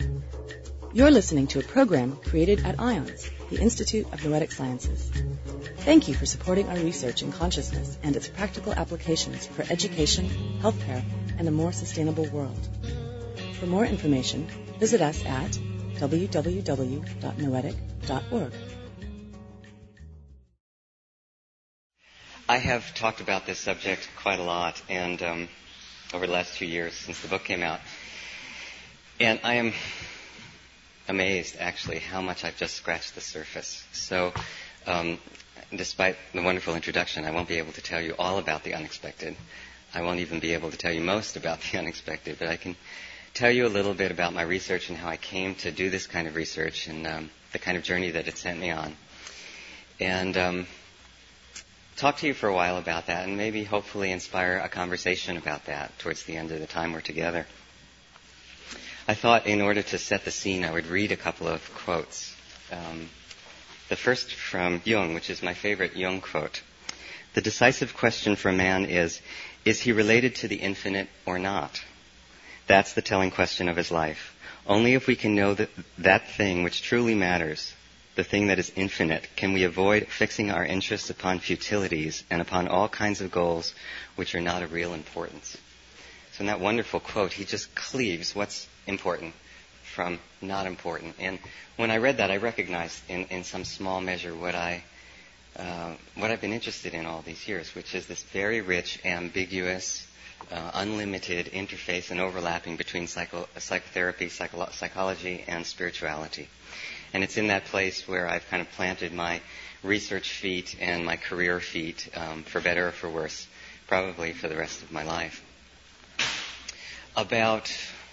You're listening to a program created at IONS, the Institute of Noetic Sciences. Thank you for supporting our research in consciousness and its practical applications for education, healthcare, and a more sustainable world. For more information, visit us at www.noetic.org. I have talked about this subject quite a lot, and over the last 2 years since the book came out. And I am amazed, actually, how much I've just scratched the surface. So, despite the wonderful introduction, I won't be able to tell you all about the unexpected. I won't even be able to tell you most about the unexpected, but I can tell you a little bit about my research and how I came to do this kind of research and the kind of journey that it sent me on. And talk to you for a while about that and maybe hopefully inspire a conversation about that towards the end of the time we're together. I thought in order to set the scene, I would read a couple of quotes. The first from Jung, which is my favorite Jung quote. The decisive question for man is he related to the infinite or not? That's the telling question of his life. Only if we can know that thing which truly matters, the thing that is infinite, can we avoid fixing our interests upon futilities and upon all kinds of goals which are not of real importance. So in that wonderful quote, he just cleaves what's important from not important. And when I read that, I recognized in some small measure what I've been interested in all these years, which is this very rich, ambiguous, unlimited interface and overlapping between psychotherapy, psychology, and spirituality. And it's in that place where I've kind of planted my research feet and my career feet, for better or for worse, probably for the rest of my life. About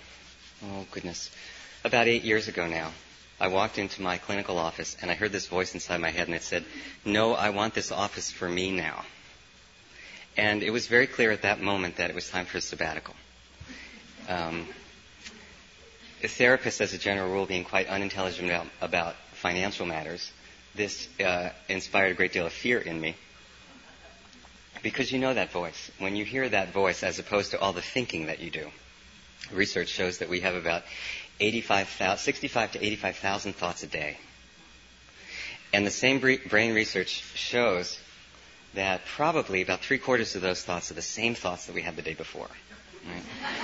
8 years ago now, I walked into my clinical office and I heard this voice inside my head and it said, "No, I want this office for me now." And it was very clear at that moment that it was time for a sabbatical. Therapists, as a general rule, being quite unintelligent about financial matters, this inspired a great deal of fear in me. Because you know that voice. When you hear that voice, as opposed to all the thinking that you do, research shows that we have about 65 to 85,000 thoughts a day. And the same brain research shows that probably about 3/4 of those thoughts are the same thoughts that we had the day before. Right?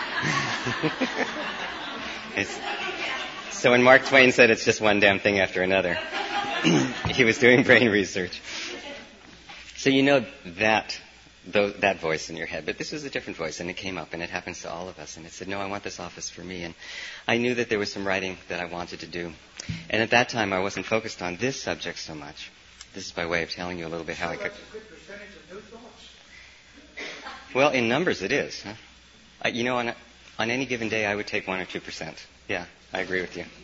So when Mark Twain said it's just one damn thing after another, he was doing brain research. So you know that voice in your head. But this was a different voice, and it came up, and it happens to all of us. And it said, "No, I want this office for me." And I knew that there was some writing that I wanted to do. And at that time, I wasn't focused on this subject so much. This is by way of telling you a little bit how I could... That's a good percentage of new thoughts. Well, in numbers it is. Huh? On any given day, I would take 1 or 2%. Yeah, I agree with you.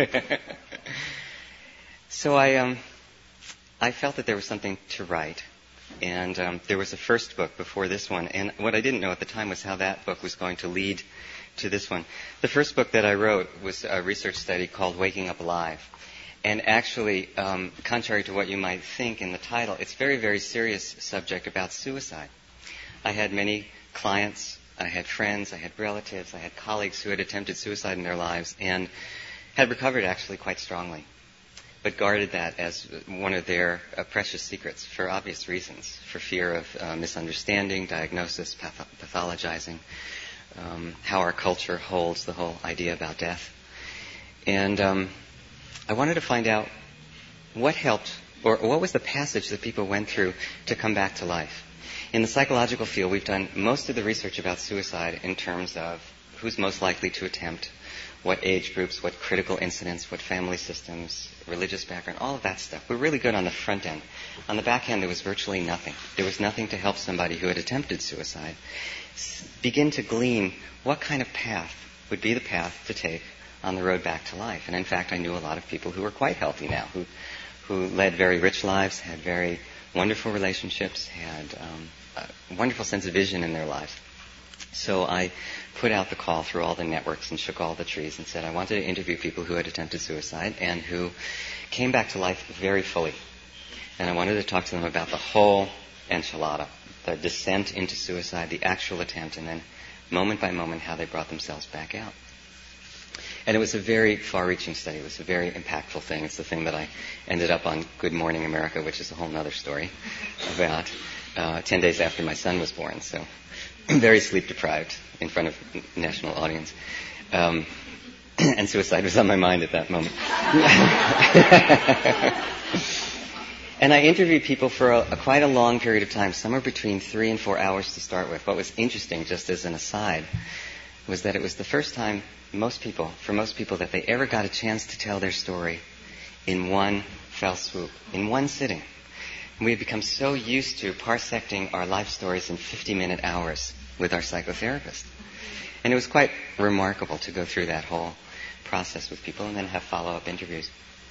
So I felt that there was something to write. And there was a first book before this one. And what I didn't know at the time was how that book was going to lead to this one. The first book that I wrote was a research study called Waking Up Alive. And actually, contrary to what you might think in the title, it's a very, very serious subject about suicide. I had many clients, I had friends, I had relatives, I had colleagues who had attempted suicide in their lives and had recovered actually quite strongly, but guarded that as one of their precious secrets for obvious reasons, for fear of misunderstanding, diagnosis, pathologizing, how our culture holds the whole idea about death. And I wanted to find out what helped, or what was the passage that people went through to come back to life. In the psychological field, we've done most of the research about suicide in terms of who's most likely to attempt, what age groups, what critical incidents, what family systems, religious background, all of that stuff. We're really good on the front end. On the back end, there was virtually nothing. There was nothing to help somebody who had attempted suicide begin to glean what kind of path would be the path to take on the road back to life. And in fact, I knew a lot of people who were quite healthy now, who led very rich lives, had very wonderful relationships, had a wonderful sense of vision in their lives. So I put out the call through all the networks and shook all the trees and said I wanted to interview people who had attempted suicide and who came back to life very fully. And I wanted to talk to them about the whole enchilada, the descent into suicide, the actual attempt, and then moment by moment how they brought themselves back out. And it was a very far-reaching study. It was a very impactful thing. It's the thing that I ended up on Good Morning America, which is a whole other story, about 10 days after my son was born. So very sleep-deprived in front of a national audience. And suicide was on my mind at that moment. And I interviewed people for quite a long period of time, somewhere between 3 and 4 hours to start with. What was interesting, just as an aside, was that it was the first time for most people, that they ever got a chance to tell their story in one fell swoop, in one sitting. And we had become so used to parsecting our life stories in 50-minute hours with our psychotherapist. And it was quite remarkable to go through that whole process with people and then have follow-up interviews.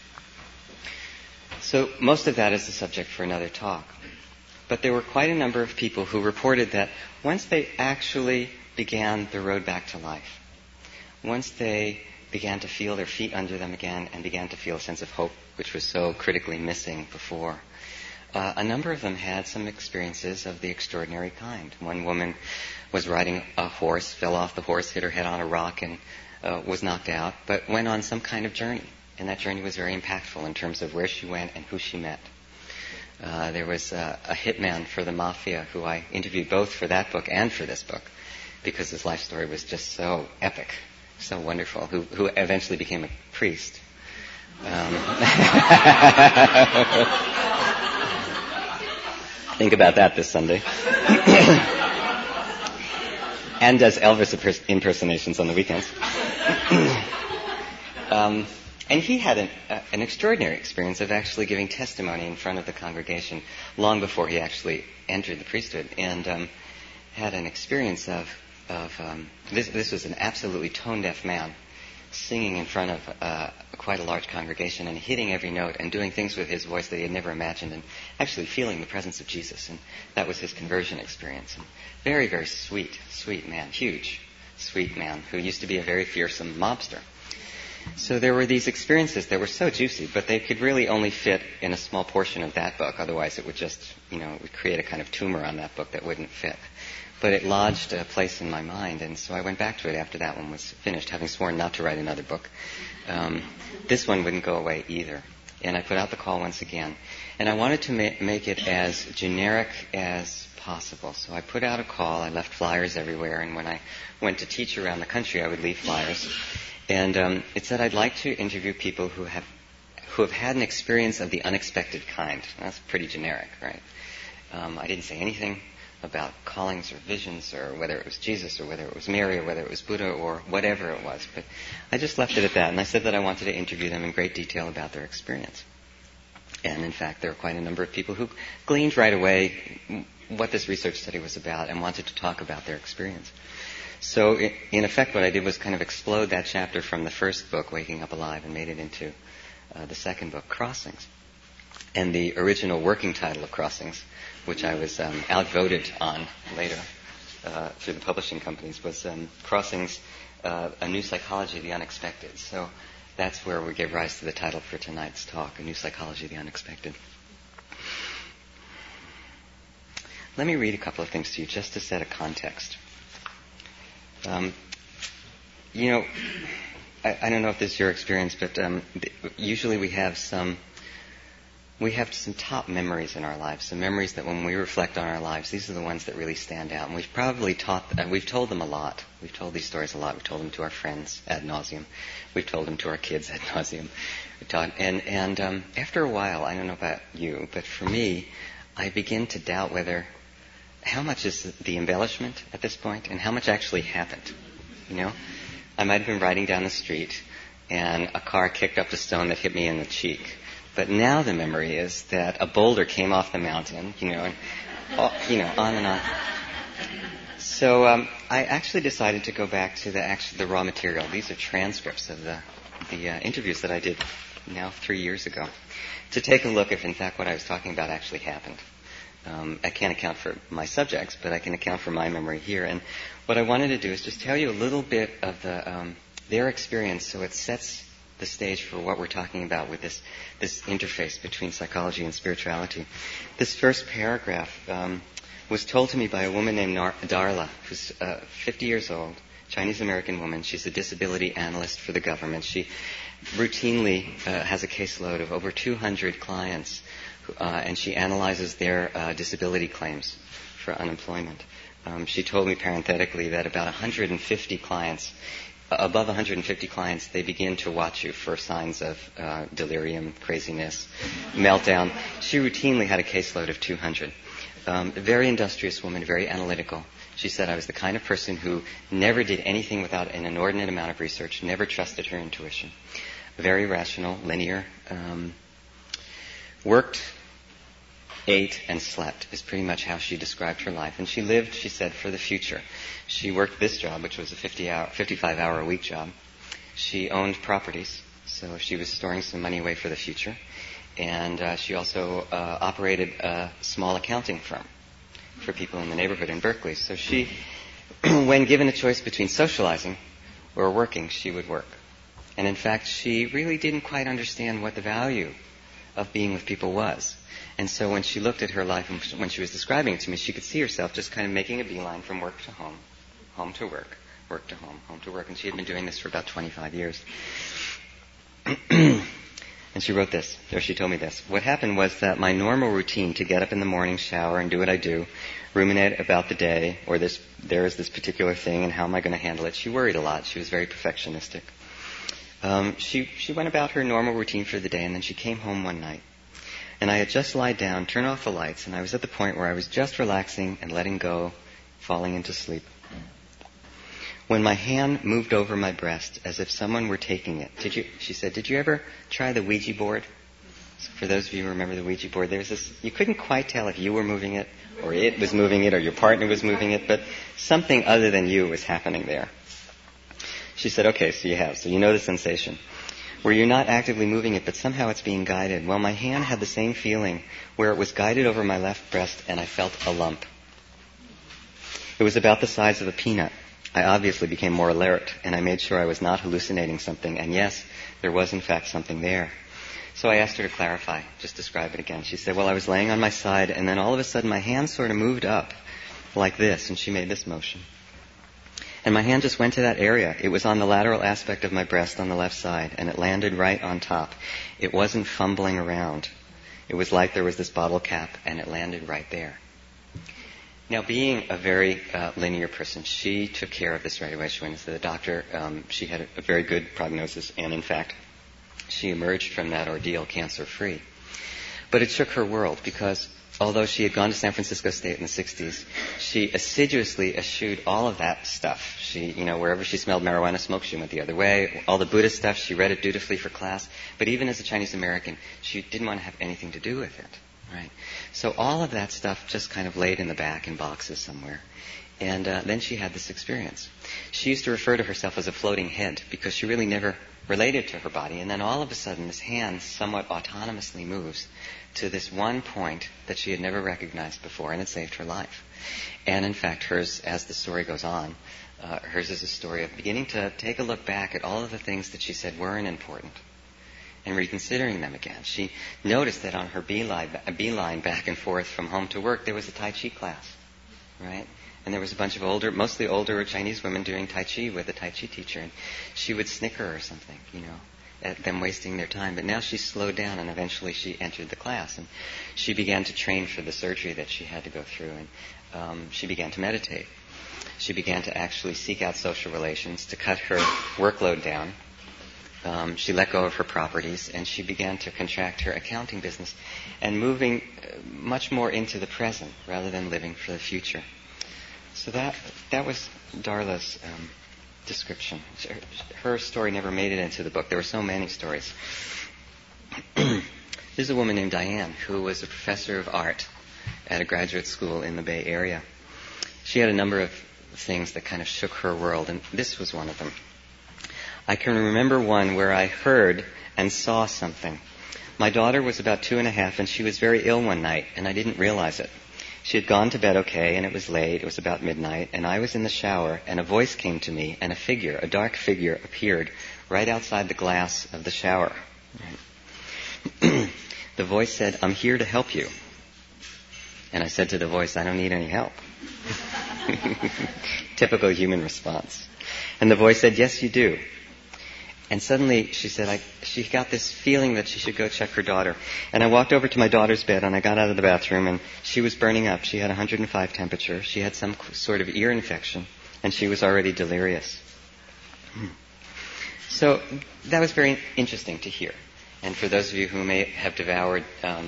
So most of that is the subject for another talk. But there were quite a number of people who reported that once they actually began the road back to life, once they began to feel their feet under them again and began to feel a sense of hope, which was so critically missing before, a number of them had some experiences of the extraordinary kind. One woman was riding a horse, fell off the horse, hit her head on a rock, and was knocked out, but went on some kind of journey. And that journey was very impactful in terms of where she went and who she met. There was a hitman for the mafia who I interviewed both for that book and for this book, because his life story was just so epic, so wonderful, who eventually became a priest. Think about that this Sunday. And does Elvis impersonations on the weekends. And he had an extraordinary experience of actually giving testimony in front of the congregation long before he actually entered the priesthood, and had an experience of this was an absolutely tone-deaf man singing in front of quite a large congregation and hitting every note and doing things with his voice that he had never imagined, and actually feeling the presence of Jesus. And that was his conversion experience. And very, very sweet man, huge, sweet man, who used to be a very fearsome mobster. So there were these experiences that were so juicy, but they could really only fit in a small portion of that book. Otherwise it would just, it would create a kind of tumor on that book that wouldn't fit. But it lodged a place in my mind, and so I went back to it after that one was finished, having sworn not to write another book. This one wouldn't go away either. And I put out the call once again. And I wanted to make it as generic as possible. So I put out a call. I left flyers everywhere, and when I went to teach around the country, I would leave flyers. And it said I'd like to interview people who have had an experience of the unexpected kind. That's pretty generic, right? I didn't say anything about callings or visions or whether it was Jesus or whether it was Mary or whether it was Buddha or whatever it was. But I just left it at that, and I said that I wanted to interview them in great detail about their experience. And in fact, there were quite a number of people who gleaned right away what this research study was about and wanted to talk about their experience. So in effect, what I did was kind of explode that chapter from the first book, Waking Up Alive, and made it into the second book, Crossings. And the original working title of Crossings, which I was outvoted on later through the publishing companies, was Crossings, A New Psychology of the Unexpected. So that's where we gave rise to the title for tonight's talk, A New Psychology of the Unexpected. Let me read a couple of things to you just to set a context. I don't know if this is your experience, but usually we have some top memories in our lives, some memories that when we reflect on our lives, these are the ones that really stand out. And we've told them a lot. We've told these stories a lot. We've told them to our friends ad nauseum. We've told them to our kids ad nauseum. And after a while, I don't know about you, but for me, I begin to doubt how much is the embellishment at this point and how much actually happened. I might have been riding down the street and a car kicked up a stone that hit me in the cheek. But now the memory is that a boulder came off the mountain, and on and on. So I actually decided to go back to the raw material. These are transcripts of the interviews that I did now 3 years ago, to take a look if in fact what I was talking about actually happened. I can't account for my subjects, but I can account for my memory here. And what I wanted to do is just tell you a little bit of their experience, so it sets the stage for what we're talking about with this interface between psychology and spirituality. This first paragraph was told to me by a woman named Darla, who's 50 years old. Chinese-American woman. She's a disability analyst for the government. She routinely has a caseload of over 200 clients, and she analyzes their disability claims for unemployment. She told me parenthetically that about 150 clients, above 150 clients, they begin to watch you for signs of delirium, craziness, meltdown. She routinely had a caseload of 200. A very industrious woman, very analytical. She said, I was the kind of person who never did anything without an inordinate amount of research, never trusted her intuition. Very rational, linear. Worked, ate, and slept is pretty much how she described her life. And she lived, she said, for the future. She worked this job, which was a 55-hour-a-week job. She owned properties, so she was storing some money away for the future. And she also operated a small accounting firm for people in the neighborhood in Berkeley. So she, when given a choice between socializing or working, she would work. And in fact, she really didn't quite understand what the value of being with people was. And so when she looked at her life and when she was describing it to me, she could see herself just kind of making a beeline from work to home, home to work, work to home, home to work. And she had been doing this for about 25 years. And she wrote this, or she told me this. What happened was that my normal routine to get up in the morning, shower, and do what I do, ruminate about the day, or there is this particular thing, and how am I going to handle it? She worried a lot. She was very perfectionistic. She went about her normal routine for the day, and then she came home one night. And I had just lied down, turned off the lights, and I was at the point where I was just relaxing and letting go, falling into sleep. When my hand moved over my breast as if someone were taking it. She said, did you ever try the Ouija board? So for those of you who remember the Ouija board, there's this, you couldn't quite tell if you were moving it, or it was moving it, or your partner was moving it, but something other than you was happening there. She said, okay, so you have. So you know the sensation. Where you're not actively moving it, but somehow it's being guided. Well, my hand had the same feeling, where it was guided over my left breast, and I felt a lump. It was about the size of a peanut. I obviously became more alert, and I made sure I was not hallucinating something. And yes, there was in fact something there. So I asked her to clarify, just describe it again. She said, well, I was laying on my side, and then all of a sudden my hand sort of moved up like this, and she made this motion. And my hand just went to that area. It was on the lateral aspect of my breast on the left side, and it landed right on top. It wasn't fumbling around. It was like there was this bottle cap, and it landed right there. Now, being a very linear person, she took care of this right away. She went to the doctor. She had a very good prognosis, and in fact, she emerged from that ordeal cancer-free. But it shook her world because although she had gone to San Francisco State in the 60s, she assiduously eschewed all of that stuff. She, wherever she smelled marijuana smoke, she went the other way. All the Buddhist stuff, she read it dutifully for class. But even as a Chinese American, she didn't want to have anything to do with it. Right? So all of that stuff just kind of laid in the back in boxes somewhere. And then she had this experience. She used to refer to herself as a floating head because she really never related to her body. And then all of a sudden this hand somewhat autonomously moves to this one point that she had never recognized before, and it saved her life. And in fact, hers, as the story goes on, hers is a story of beginning to take a look back at all of the things that she said weren't important and reconsidering them again. She noticed that on her beeline back and forth from home to work, there was a Tai Chi class, right? And there was a bunch of mostly older Chinese women doing Tai Chi with a Tai Chi teacher. And she would snicker or something, at them wasting their time. But now she slowed down, and eventually she entered the class. And she began to train for the surgery that she had to go through. And she began to meditate. She began to actually seek out social relations to cut her workload down. She let go of her properties, and she began to contract her accounting business and moving much more into the present rather than living for the future. So that was Darla's description. Her story never made it into the book. There were so many stories. There's a woman named Diane who was a professor of art at a graduate school in the Bay Area. She had a number of things that kind of shook her world, and this was one of them. I can remember one where I heard and saw something. My daughter was about 2.5, and she was very ill one night, and I didn't realize it. She had gone to bed okay, and it was late. It was about midnight, and I was in the shower, and a voice came to me, and a dark figure, appeared right outside the glass of the shower. Right. The voice said, "I'm here to help you." And I said to the voice, "I don't need any help." Typical human response. And the voice said, yes, you do. And suddenly, she said, she got this feeling that she should go check her daughter. And I walked over to my daughter's bed, and I got out of the bathroom, and she was burning up. She had 105 temperature. She had some sort of ear infection, and she was already delirious. So that was very interesting to hear. And for those of you who may have devoured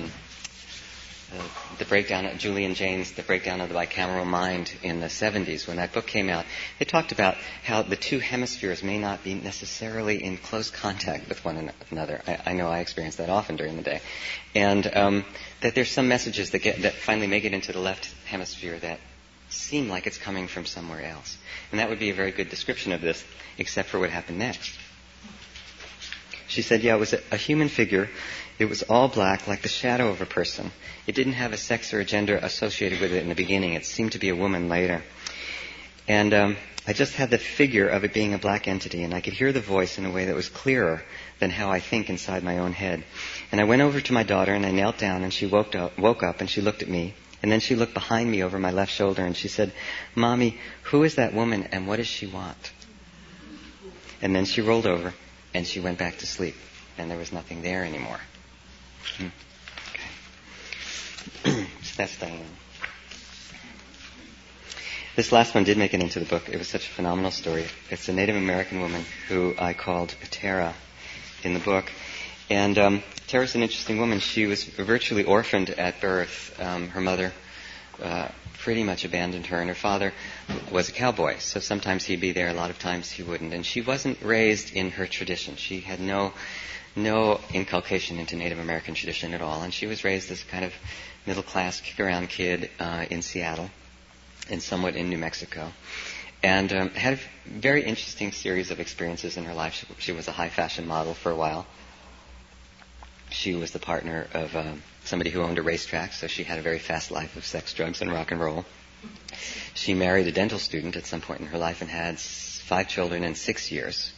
the breakdown of Julian Jaynes, The Breakdown of the Bicameral Mind in the 70s, when that book came out, they talked about how the two hemispheres may not be necessarily in close contact with one another. I know I experience that often during the day. And that there's some messages that finally make it into the left hemisphere that seem like it's coming from somewhere else. And that would be a very good description of this, except for what happened next. She said, yeah, it was a human figure. It was all black, like the shadow of a person. It didn't have a sex or a gender associated with it in the beginning. It seemed to be a woman later. And I just had the figure of it being a black entity, and I could hear the voice in a way that was clearer than how I think inside my own head. And I went over to my daughter, and I knelt down, and she woke up, and she looked at me. And then she looked behind me over my left shoulder, and she said, Mommy, who is that woman, and what does she want? And then she rolled over, and she went back to sleep, and there was nothing there anymore. Okay. So that's Diane. This last one did make it into the book. It was such a phenomenal story. It's a Native American woman who I called Tara in the book. And Tara's an interesting woman. She was virtually orphaned at birth. Her mother pretty much abandoned her, and her father was a cowboy. So sometimes he'd be there, a lot of times he wouldn't. And she wasn't raised in her tradition. She had no inculcation into Native American tradition at all. And she was raised as a kind of middle-class, kick-around kid in Seattle and somewhat in New Mexico. And had a very interesting series of experiences in her life. She was a high-fashion model for a while. She was the partner of somebody who owned a racetrack, so she had a very fast life of sex, drugs, and rock and roll. She married a dental student at some point in her life and had 5 children in 6 years.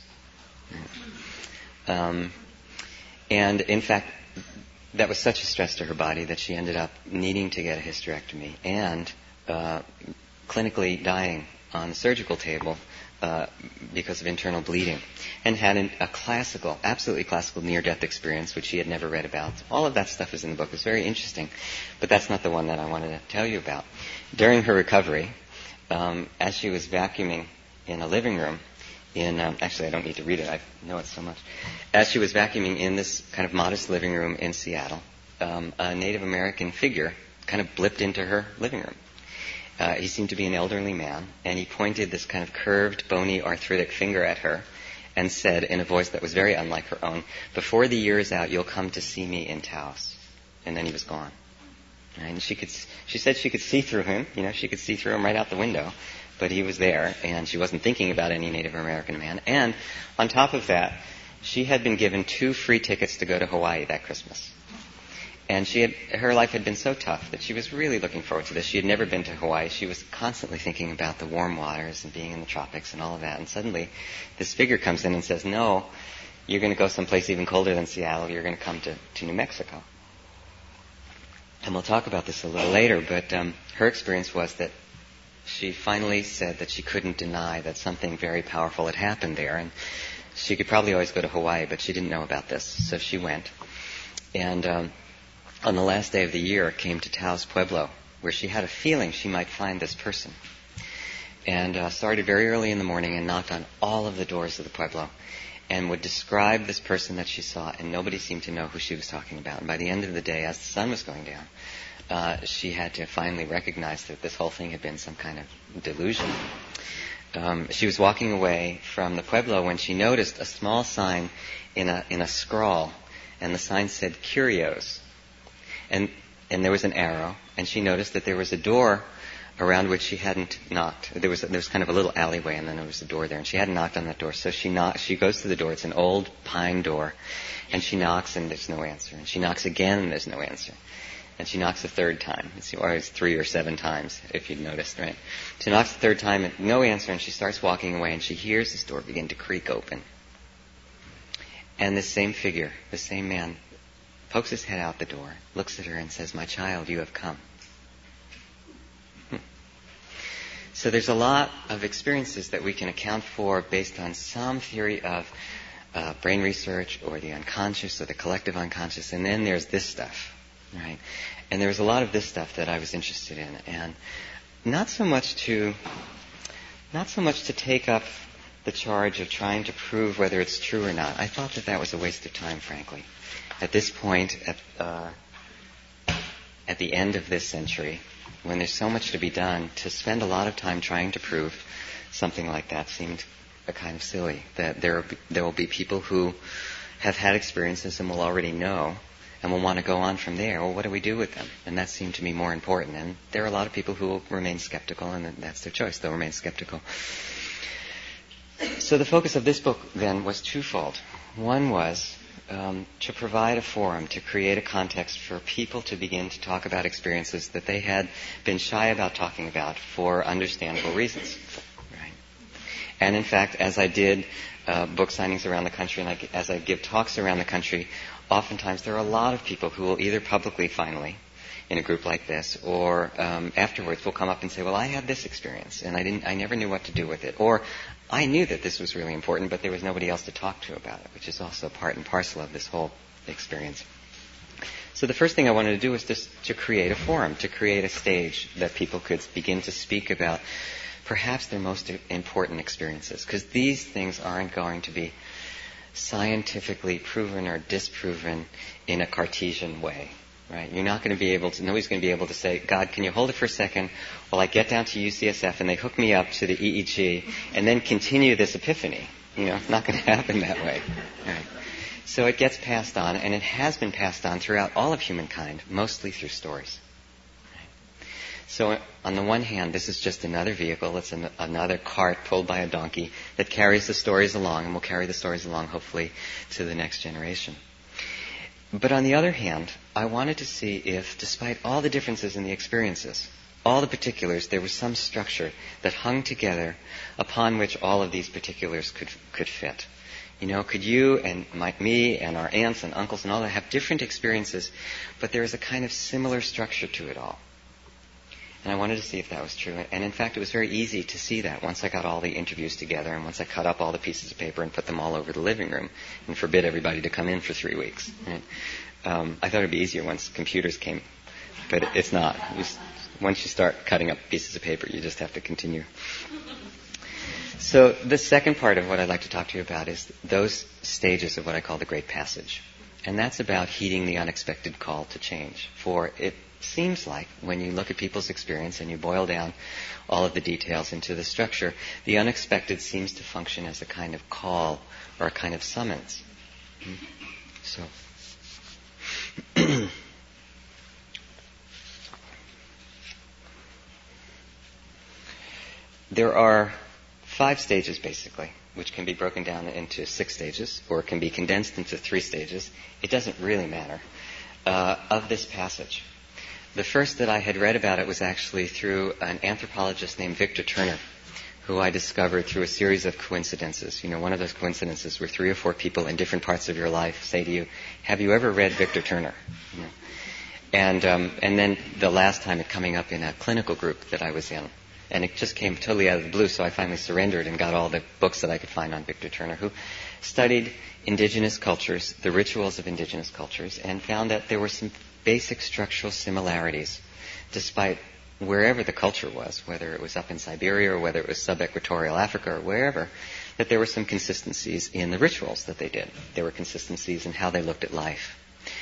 And in fact, that was such a stress to her body that she ended up needing to get a hysterectomy and clinically dying on the surgical table because of internal bleeding, and had a absolutely classical near-death experience, which she had never read about. All of that stuff is in the book. It's very interesting, but that's not the one that I wanted to tell you about. During her recovery, as she was vacuuming in a living room, actually I don't need to read it, I know it so much. As she was vacuuming in this kind of modest living room in Seattle, a Native American figure kind of blipped into her living room. He seemed to be an elderly man, and he pointed this kind of curved, bony, arthritic finger at her and said in a voice that was very unlike her own, "Before the year is out, you'll come to see me in Taos." And then he was gone. And she said she could see through him. She could see through him right out the window. But he was there, and she wasn't thinking about any Native American man. And on top of that, she had been given 2 free tickets to go to Hawaii that Christmas. And her life had been so tough that she was really looking forward to this. She had never been to Hawaii. She was constantly thinking about the warm waters and being in the tropics and all of that. And suddenly, this figure comes in and says, "No, you're going to go someplace even colder than Seattle. You're going to come to New Mexico." And we'll talk about this a little later, but her experience was that she finally said that she couldn't deny that something very powerful had happened there. And she could probably always go to Hawaii, but she didn't know about this. So she went. And on the last day of the year, came to Taos Pueblo, where she had a feeling she might find this person. And started very early in the morning and knocked on all of the doors of the Pueblo and would describe this person that she saw, and nobody seemed to know who she was talking about. And by the end of the day, as the sun was going down, she had to finally recognize that this whole thing had been some kind of delusion. She was walking away from the Pueblo when she noticed a small sign in a scrawl, and the sign said "Curios." And there was an arrow, and she noticed that there was a door around which she hadn't knocked. There was kind of a little alleyway, and then there was a door there, and she hadn't knocked on that door. So she goes to the door. It's an old pine door, and she knocks, and there's no answer. And she knocks again, and there's no answer. And she knocks a 3rd time. Or it's 3 or 7 times, if you'd noticed, right? She knocks the 3rd time, and no answer, and she starts walking away, and she hears this door begin to creak open. And this same figure, the same man, pokes his head out the door, looks at her and says, "My child, you have come." So there's a lot of experiences that we can account for based on some theory of brain research or the unconscious or the collective unconscious, and then there's this stuff, right? And there was a lot of this stuff that I was interested in, and not so much to take up the charge of trying to prove whether it's true or not. I thought that was a waste of time, frankly. At this point, at the end of this century, when there's so much to be done, to spend a lot of time trying to prove something like that seemed a kind of silly. That there will be people who have had experiences and will already know and will want to go on from there. Well, what do we do with them? And that seemed to me more important. And there are a lot of people who will remain skeptical, and that's their choice. They'll remain skeptical. So the focus of this book, then, was twofold. One was to provide a forum, to create a context for people to begin to talk about experiences that they had been shy about talking about for understandable reasons. Right? And in fact, as I did book signings around the country, and as I give talks around the country, oftentimes there are a lot of people who will either publicly, finally, in a group like this, or afterwards will come up and say, well, I had this experience, and I never knew what to do with it. Or, I knew that this was really important, but there was nobody else to talk to about it, which is also part and parcel of this whole experience. So the first thing I wanted to do was just to create a forum, to create a stage that people could begin to speak about perhaps their most important experiences, because these things aren't going to be scientifically proven or disproven in a Cartesian way. Right? You're not going to be able to, nobody's going to be able to say, God, can you hold it for a second while I get down to UCSF and they hook me up to the EEG and then continue this epiphany? It's not going to happen that way. Right? So it gets passed on, and it has been passed on throughout all of humankind, mostly through stories. Right? So on the one hand, this is just another vehicle. It's another cart pulled by a donkey that carries the stories along, and will carry the stories along, hopefully, to the next generation. But on the other hand, I wanted to see if, despite all the differences in the experiences, all the particulars, there was some structure that hung together upon which all of these particulars could fit. Could you and me and our aunts and uncles and all that have different experiences, but there is a kind of similar structure to it all. And I wanted to see if that was true. And in fact, it was very easy to see that once I got all the interviews together and once I cut up all the pieces of paper and put them all over the living room and forbid everybody to come in for 3 weeks. Right? I thought it would be easier once computers came, but it's not. Once you start cutting up pieces of paper, you just have to continue. So the second part of what I'd like to talk to you about is those stages of what I call the Great Passage. And that's about heeding the unexpected call to change. For it seems like when you look at people's experience and you boil down all of the details into the structure, the unexpected seems to function as a kind of call or a kind of summons. So, there are 5 stages basically, which can be broken down into 6 stages, or can be condensed into 3 stages. It doesn't really matter, of this passage. The first that I had read about it was actually through an anthropologist named Victor Turner, who I discovered through a series of coincidences. One of those coincidences where 3 or 4 people in different parts of your life say to you, have you ever read Victor Turner? And then the last time it coming up in a clinical group that I was in. And it just came totally out of the blue, so I finally surrendered and got all the books that I could find on Victor Turner, who studied indigenous cultures, the rituals of indigenous cultures, and found that there were some basic structural similarities, despite wherever the culture was, whether it was up in Siberia or whether it was sub-equatorial Africa or wherever, that there were some consistencies in the rituals that they did. There were consistencies in how they looked at life.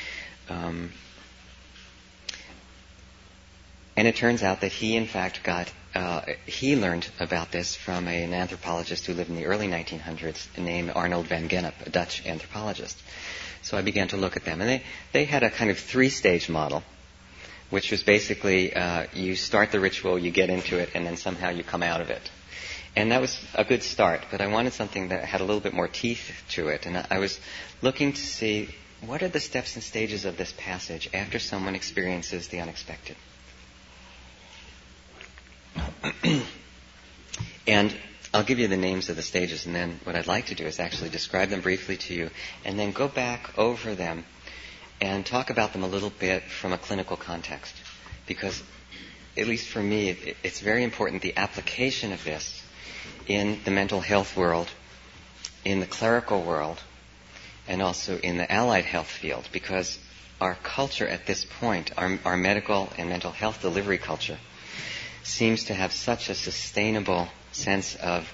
And it turns out that he, in fact, he learned about this from an anthropologist who lived in the early 1900s named Arnold van Gennep, a Dutch anthropologist. So I began to look at them. And they had a kind of 3-stage model, which was basically you start the ritual, you get into it, and then somehow you come out of it. And that was a good start, but I wanted something that had a little bit more teeth to it. And I was looking to see what are the steps and stages of this passage after someone experiences the unexpected. And I'll give you the names of the stages, and then what I'd like to do is actually describe them briefly to you, and then go back over them and talk about them a little bit from a clinical context. Because at least for me, it's very important, the application of this in the mental health world, in the clerical world, and also in the allied health field, because our culture at this point, our medical and mental health delivery culture, seems to have such a sustainable sense of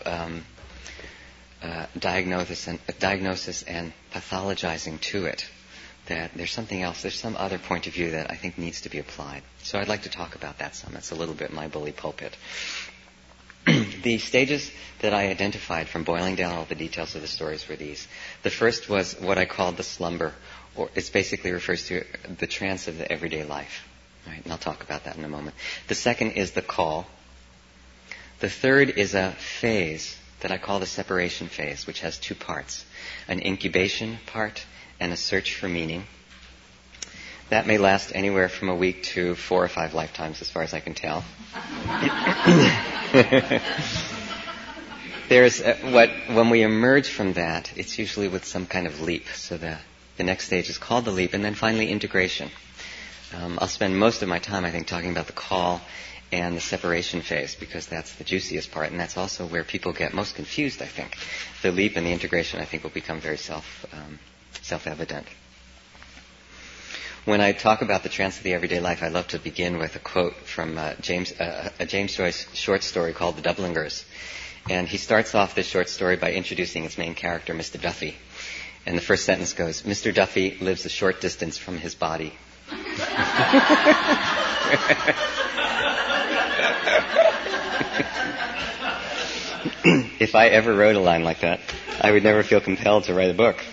diagnosis and pathologizing to it, that there's something else, there's some other point of view that I think needs to be applied. So I'd like to talk about that some. That's a little bit my bully pulpit. The stages that I identified from boiling down all the details of the stories were these. The first was what I called the slumber, or it basically refers to the trance of the everyday life. Right? And I'll talk about that in a moment. The second is the call. The third is a phase that I call the separation phase, which has two parts, an incubation part and a search for meaning. That may last anywhere from a week to 4 or 5 lifetimes, as far as I can tell. When we emerge from that, it's usually with some kind of leap. So the next stage is called the leap, and then finally integration. I'll spend most of my time, I think, talking about the call and the separation phase, because that's the juiciest part, and that's also where people get most confused, I think. The leap and the integration, I think, will become very self-evident. When I talk about the trance of the everyday life, I love to begin with a quote from a James Joyce short story called The Dubliners. And he starts off this short story by introducing its main character, Mr. Duffy. And the first sentence goes, "Mr. Duffy lives a short distance from his body." If I ever wrote a line like that, I would never feel compelled to write a book.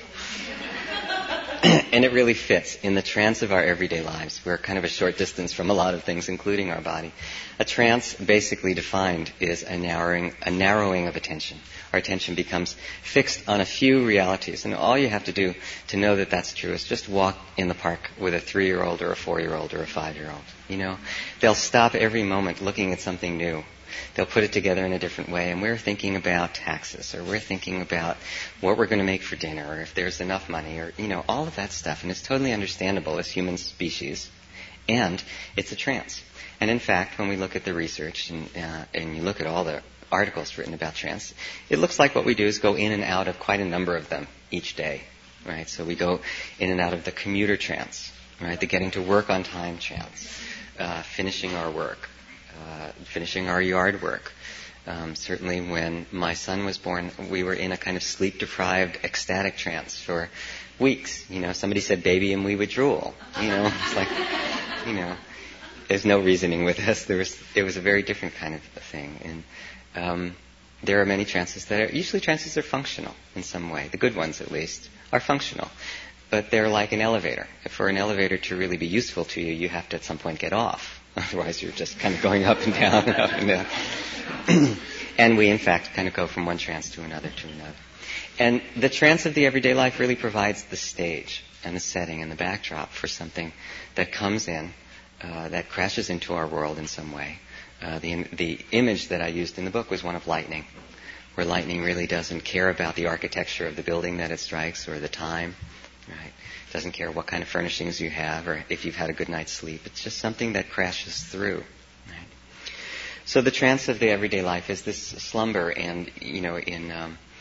And it really fits. In the trance of our everyday lives, we're kind of a short distance from a lot of things, including our body. A trance, basically defined, is a narrowing of attention. Our attention becomes fixed on a few realities. And all you have to do to know that that's true is just walk in the park with a 3-year-old or a 4-year-old or a 5-year-old. You know, they'll stop every moment looking at something new. They'll put it together in a different way, and we're thinking about taxes, or we're thinking about what we're going to make for dinner, or if there's enough money, or, you know, all of that stuff. And it's totally understandable as human species, and it's a trance. And in fact, when we look at the research, and you look at all the articles written about trance, it looks like what we do is go in and out of quite a number of them each day, right? So we go in and out of the commuter trance, right? The getting to work on time trance, finishing our work, finishing our yard work. Certainly when my son was born, we were in a kind of sleep-deprived, ecstatic trance for weeks. You know, somebody said baby and we would drool. You know, it's like, you know, there's no reasoning with this. It was a very different kind of a thing. And there are many trances that are, usually trances are functional in some way. The good ones, at least, are functional. But they're like an elevator. For an elevator to really be useful to you, you have to at some point get off. Otherwise, you're just kind of going up and down and up and down. And we, in fact, kind of go from one trance to another to another. And the trance of the everyday life really provides the stage and the setting and the backdrop for something that comes in, that crashes into our world in some way. The image that I used in the book was one of lightning, where lightning really doesn't care about the architecture of the building that it strikes or the time, right? Doesn't care what kind of furnishings you have or if you've had a good night's sleep. It's just something that crashes through. Right? So the trance of the everyday life is this slumber, and you know, in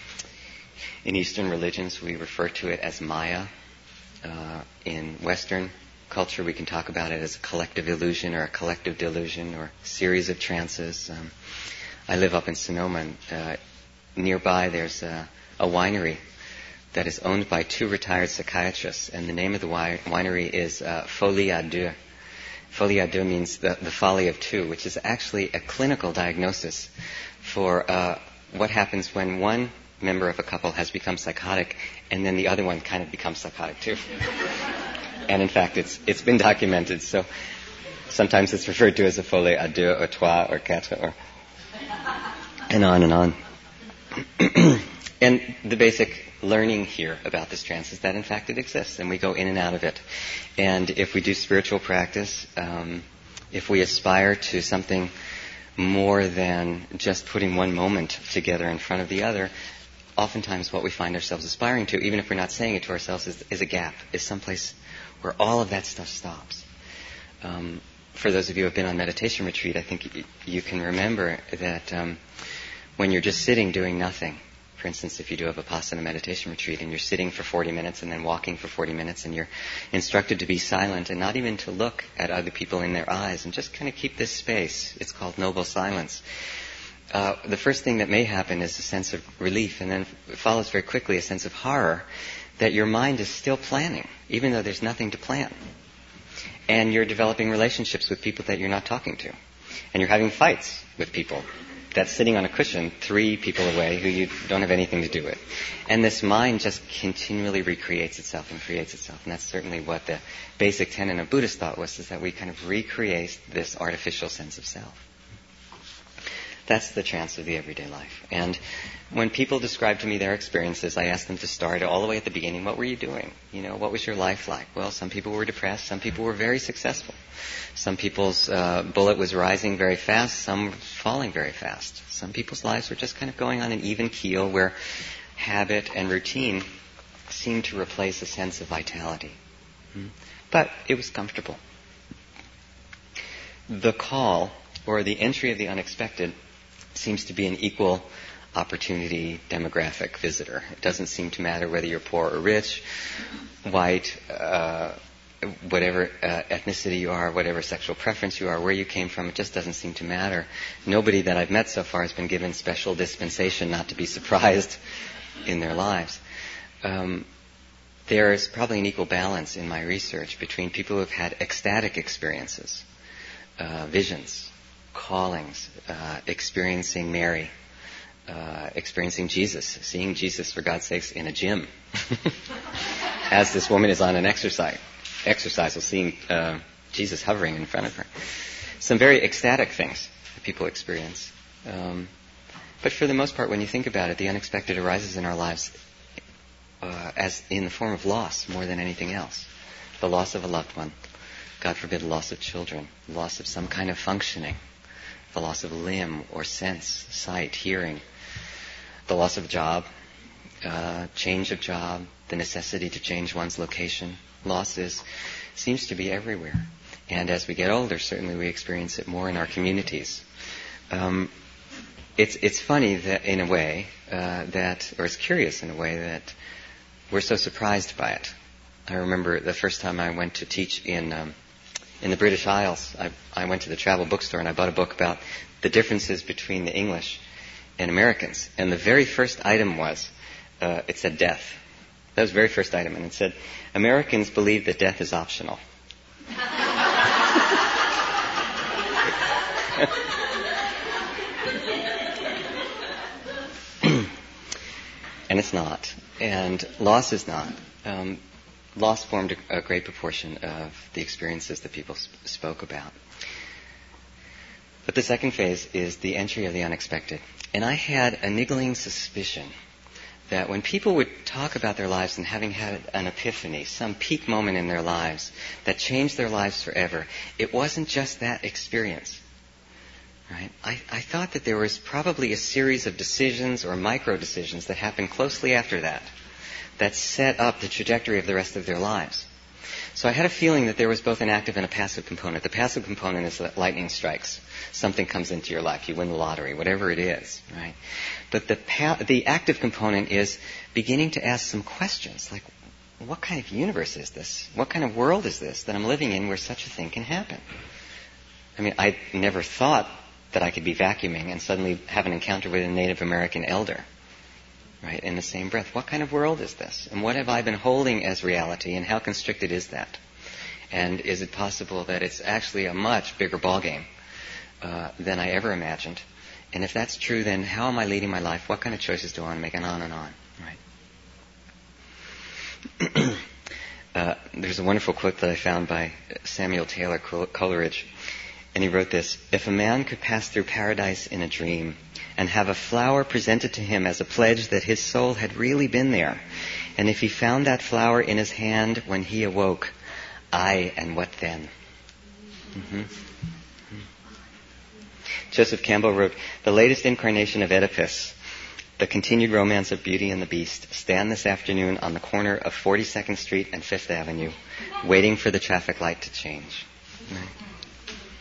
Eastern religions we refer to it as Maya. In Western culture we can talk about it as a collective illusion or a collective delusion or a series of trances. I live up in Sonoma, and nearby there's a winery that is owned by 2 retired psychiatrists, and the name of the winery is Folie à Deux. Folie à Deux means the folly of two, which is actually a clinical diagnosis for what happens when one member of a couple has become psychotic, and then the other one kind of becomes psychotic too. And in fact, it's been documented. So sometimes it's referred to as a folie à deux, or trois, or quatre, or and on and on. And the basic learning here about this trance is that in fact it exists, and we go in and out of it. And if we do spiritual practice, if we aspire to something more than just putting one moment together in front of the other, oftentimes what we find ourselves aspiring to, even if we're not saying it to ourselves, is a gap, is someplace where all of that stuff stops. for those of you who have been on meditation retreat, I think you can remember that when you're just sitting doing nothing, for instance, if you do a Vipassana meditation retreat and you're sitting for 40 minutes and then walking for 40 minutes and you're instructed to be silent and not even to look at other people in their eyes and just kind of keep this space. It's called noble silence. The first thing that may happen is a sense of relief, and then it follows very quickly a sense of horror that your mind is still planning, even though there's nothing to plan. And you're developing relationships with people that you're not talking to. And you're having fights with people that's sitting on a cushion 3 people away who you don't have anything to do with. And this mind just continually recreates itself and creates itself. And that's certainly what the basic tenet of Buddhist thought was, is that we kind of recreate this artificial sense of self. That's the trance of the everyday life. And when people describe to me their experiences, I ask them to start all the way at the beginning. What were you doing? What was your life like? Well, some people were depressed. Some people were very successful. Some people's bullet was rising very fast. Some falling very fast. Some people's lives were just kind of going on an even keel where habit and routine seemed to replace a sense of vitality. But it was comfortable. The call, or the entry of the unexpected, seems to be an equal opportunity demographic visitor. It doesn't seem to matter whether you're poor or rich, white, whatever ethnicity you are, whatever sexual preference you are, where you came from, it just doesn't seem to matter. Nobody that I've met so far has been given special dispensation not to be surprised in their lives. There is probably an equal balance in my research between people who have had ecstatic experiences, visions, callings, experiencing Mary, experiencing Jesus, seeing Jesus, for God's sakes, in a gym, as this woman is on an exercise or seeing Jesus hovering in front of her. Some very ecstatic things that people experience. But for the most part, when you think about it, the unexpected arises in our lives as in the form of loss more than anything else. The loss of a loved one, God forbid, the loss of children, loss of some kind of functioning, the loss of a limb or sense, sight, hearing, the loss of a job, change of job, the necessity to change one's location. Loss seems to be everywhere. And as we get older, certainly we experience it more in our communities. It's funny that, in a way, or it's curious in a way that we're so surprised by it. I remember the first time I went to teach in the British Isles. I went to the travel bookstore and I bought a book about the differences between the English and Americans. And the very first item was, it said death. That was the very first item. And it said, Americans believe that death is optional. And it's not. And loss is not. Loss formed a great proportion of the experiences that people spoke about. But the second phase is the entry of the unexpected. And I had a niggling suspicion that when people would talk about their lives and having had an epiphany, some peak moment in their lives that changed their lives forever, it wasn't just that experience. Right? I thought that there was probably a series of decisions or micro-decisions that happened closely after that set up the trajectory of the rest of their lives. So I had a feeling that there was both an active and a passive component. The passive component is that lightning strikes. Something comes into your life. You win the lottery, whatever it is. Right? But the active component is beginning to ask some questions, like, what kind of universe is this? What kind of world is this that I'm living in where such a thing can happen? I mean, I never thought that I could be vacuuming and suddenly have an encounter with a Native American elder. Right, in the same breath. What kind of world is this? And what have I been holding as reality, and how constricted is that? And is it possible that it's actually a much bigger ballgame than I ever imagined? And if that's true, then how am I leading my life? What kind of choices do I want to make? And on and on. Right? There's a wonderful quote that I found by Samuel Taylor Coleridge. And he wrote this: "If a man could pass through paradise in a dream, and have a flower presented to him as a pledge that his soul had really been there, and if he found that flower in his hand when he awoke, aye, and what then?" Mm-hmm. Joseph Campbell wrote, "The latest incarnation of Oedipus, the continued romance of Beauty and the Beast, stand this afternoon on the corner of 42nd Street and 5th Avenue, waiting for the traffic light to change." Right.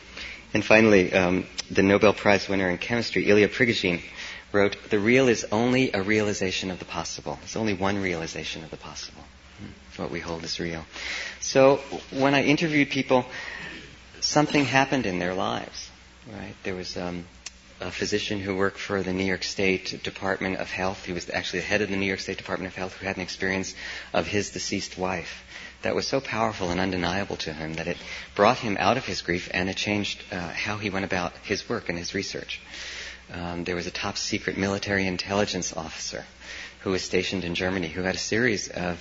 And finally, the Nobel Prize winner in chemistry, Ilya Prigogine, wrote, "The real is only a realization of the possible." It's only one realization of the possible. It's what we hold as real. So when I interviewed people, something happened in their lives, right? There was a physician who worked for the New York State Department of Health. He was actually the head of the New York State Department of Health, who had an experience of his deceased wife that was so powerful and undeniable to him that it brought him out of his grief, and it changed how he went about his work and his research. There was a top secret military intelligence officer who was stationed in Germany who had a series of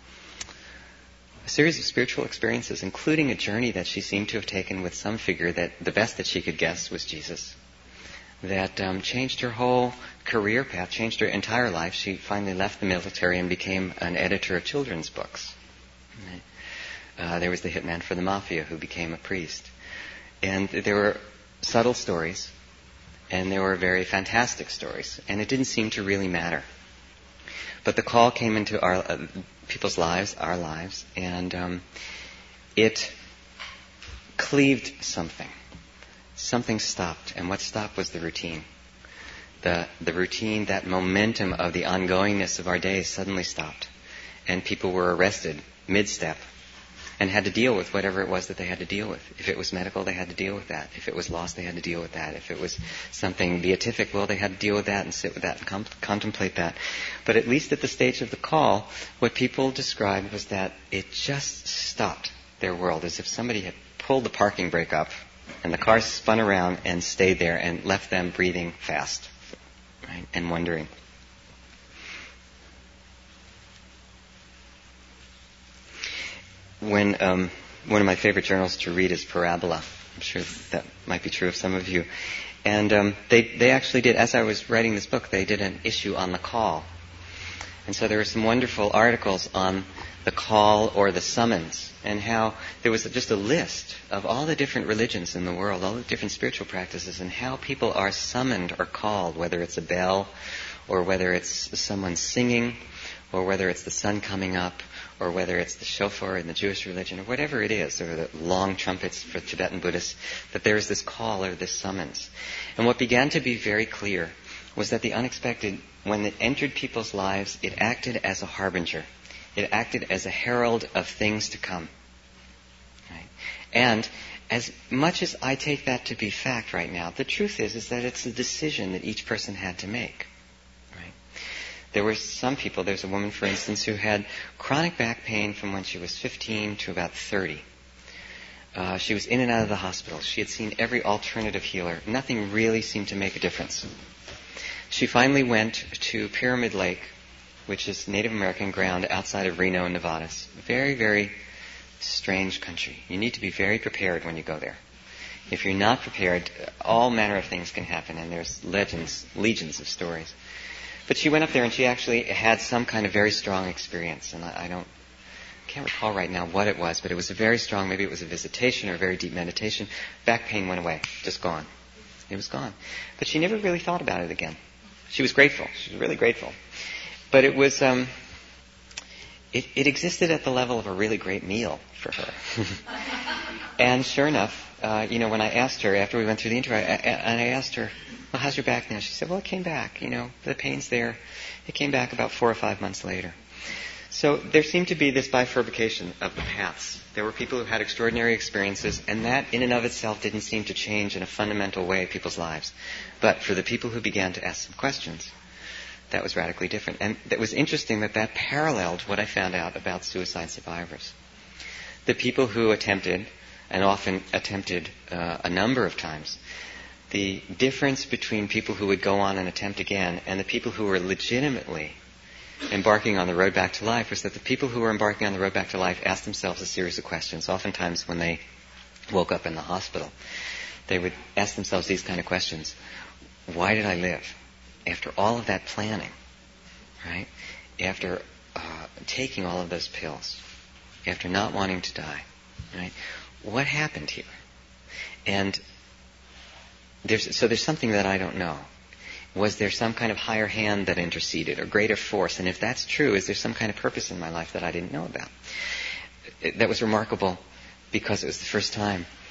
spiritual experiences, including a journey that she seemed to have taken with some figure that the best that she could guess was Jesus, that changed her whole career path, changed her entire life. She finally left the military and became an editor of children's books. There was the hitman for the mafia who became a priest. And there were subtle stories, and there were very fantastic stories, and it didn't seem to really matter. But the call came into our people's lives, our lives, and it cleaved something. Something stopped, and what stopped was the routine. The routine, that momentum of the ongoingness of our days suddenly stopped, and people were arrested mid-step and had to deal with whatever it was that they had to deal with. If it was medical, they had to deal with that. If it was loss, they had to deal with that. If it was something beatific, well, they had to deal with that and sit with that and contemplate that. But at least at the stage of the call, what people described was that it just stopped their world, as if somebody had pulled the parking brake up and the car spun around and stayed there and left them breathing fast, right, and wondering. When one of my favorite journals to read is Parabola. I'm sure that might be true of some of you. And they actually did, as I was writing this book, they did an issue on the call. And so there were some wonderful articles on the call or the summons, and how there was just a list of all the different religions in the world, all the different spiritual practices, and how people are summoned or called, whether it's a bell, or whether it's someone singing, or whether it's the sun coming up, or whether it's the shofar in the Jewish religion, or whatever it is, or the long trumpets for Tibetan Buddhists, that there is this call or this summons. And what began to be very clear was that the unexpected, when it entered people's lives, it acted as a harbinger. It acted as a herald of things to come. Right? And as much as I take that to be fact right now, the truth is that it's a decision that each person had to make. There were some people, there's a woman, for instance, who had chronic back pain from when she was 15 to about 30. She was in and out of the hospital. She had seen every alternative healer. Nothing really seemed to make a difference. She finally went to Pyramid Lake, which is Native American ground outside of Reno, Nevada. It's a very, very strange country. You need to be very prepared when you go there. If you're not prepared, all manner of things can happen, and there's legions of stories. But she went up there and she actually had some kind of very strong experience. And I can't recall right now what it was, but it was a very strong, maybe it was a visitation or a very deep meditation. Back pain went away, just gone. It was gone. But she never really thought about it again. She was grateful. She was really grateful. But it was, it existed at the level of a really great meal for her. And sure enough, when I asked her, after we went through the interview, and I asked her, well, how's your back now? She said, well, it came back. The pain's there. It came back about 4 or 5 months later. So there seemed to be this bifurcation of the paths. There were people who had extraordinary experiences, and that in and of itself didn't seem to change in a fundamental way people's lives. But for the people who began to ask some questions, that was radically different. And it was interesting that paralleled what I found out about suicide survivors. The people who attempted, and often attempted a number of times, the difference between people who would go on and attempt again and the people who were legitimately embarking on the road back to life was that the people who were embarking on the road back to life asked themselves a series of questions. Oftentimes when they woke up in the hospital, they would ask themselves these kind of questions. Why did I live? After all of that planning, right? After taking all of those pills, after not wanting to die, right? What happened here? And there's something that I don't know. Was there some kind of higher hand that interceded or greater force? And if that's true, is there some kind of purpose in my life that I didn't know about? That was remarkable because it was the first time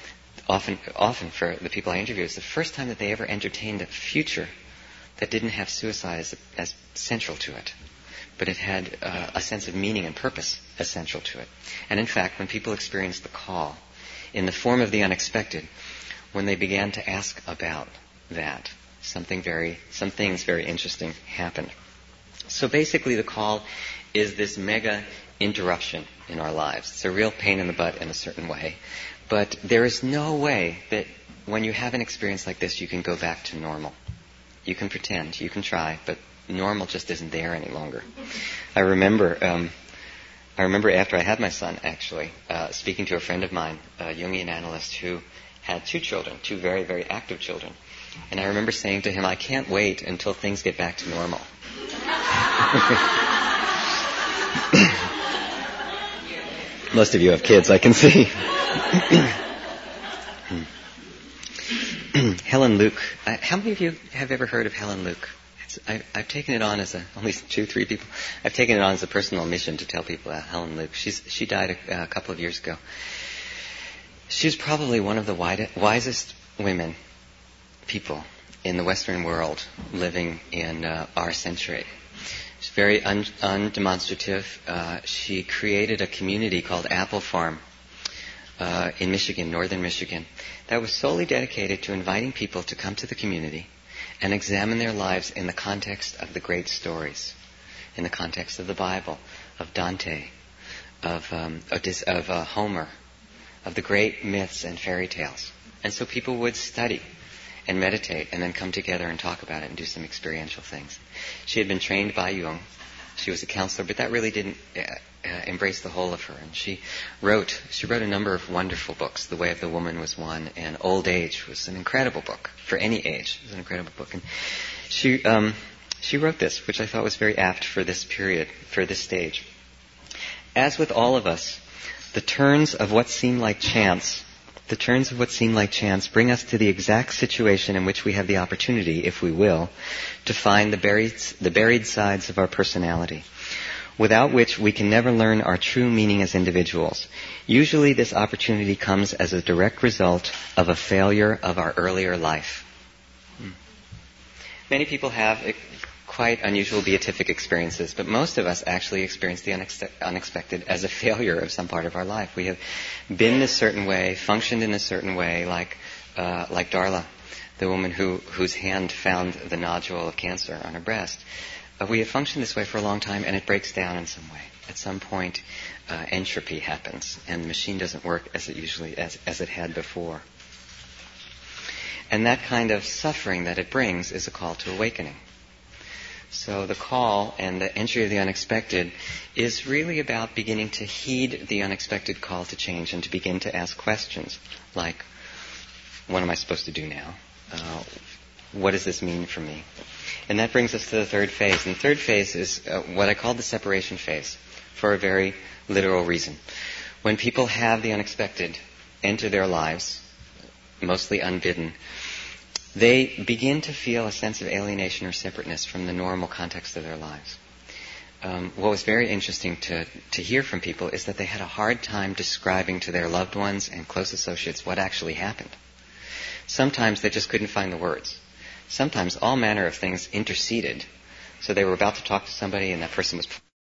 often for the people I interview, it's the first time that they ever entertained a future that didn't have suicide as central to it, but it had a sense of meaning and purpose as central to it. And in fact, when people experienced the call in the form of the unexpected, when they began to ask about that, some things very interesting happened. So basically the call is this mega interruption in our lives. It's a real pain in the butt in a certain way. But there is no way that when you have an experience like this, you can go back to normal. You can pretend, you can try, but normal just isn't there any longer. I remember after I had my son, actually, speaking to a friend of mine, a Jungian analyst who had two children, two very, very active children. And I remember saying to him, I can't wait until things get back to normal. Most of you have kids, I can see. Helen Luke. How many of you have ever heard of Helen Luke? I've taken it on as only 2-3 people. I've taken it on as a personal mission to tell people about Helen Luke. She died a couple of years ago. She's probably one of the wisest people in the Western world living in our century. She's very undemonstrative. She created a community called Apple Farm in Michigan, northern Michigan, that was solely dedicated to inviting people to come to the community and examine their lives in the context of the great stories, in the context of the Bible, of Dante, of Homer, of the great myths and fairy tales. And so people would study and meditate and then come together and talk about it and do some experiential things. She had been trained by Jung. She was a counselor, but that really didn't embrace the whole of her. And she wrote a number of wonderful books. The Way of the Woman was one, and Old Age was an incredible book for any age. It was an incredible book. And she wrote this, which I thought was very apt for this period, for this stage. As with all of us, the turns of what seem like chance bring us to the exact situation in which we have the opportunity, if we will, to find the buried sides of our personality, without which we can never learn our true meaning as individuals. Usually this opportunity comes as a direct result of a failure of our earlier life. Many people have quite unusual beatific experiences, but most of us actually experience the unexpected as a failure of some part of our life. We have been a certain way, functioned in a certain way, like Darla, the woman whose hand found the nodule of cancer on her breast. We have functioned this way for a long time, and it breaks down in some way. At some point, entropy happens, and the machine doesn't work as it had before. And that kind of suffering that it brings is a call to awakening. So the call and the entry of the unexpected is really about beginning to heed the unexpected call to change and to begin to ask questions like, what am I supposed to do now? What does this mean for me? And that brings us to the third phase. And the third phase is what I call the separation phase, for a very literal reason. When people have the unexpected enter their lives, mostly unbidden, they begin to feel a sense of alienation or separateness from the normal context of their lives. What was very interesting to hear from people is that they had a hard time describing to their loved ones and close associates what actually happened. Sometimes they just couldn't find the words. Sometimes all manner of things interceded. So they were about to talk to somebody and that person was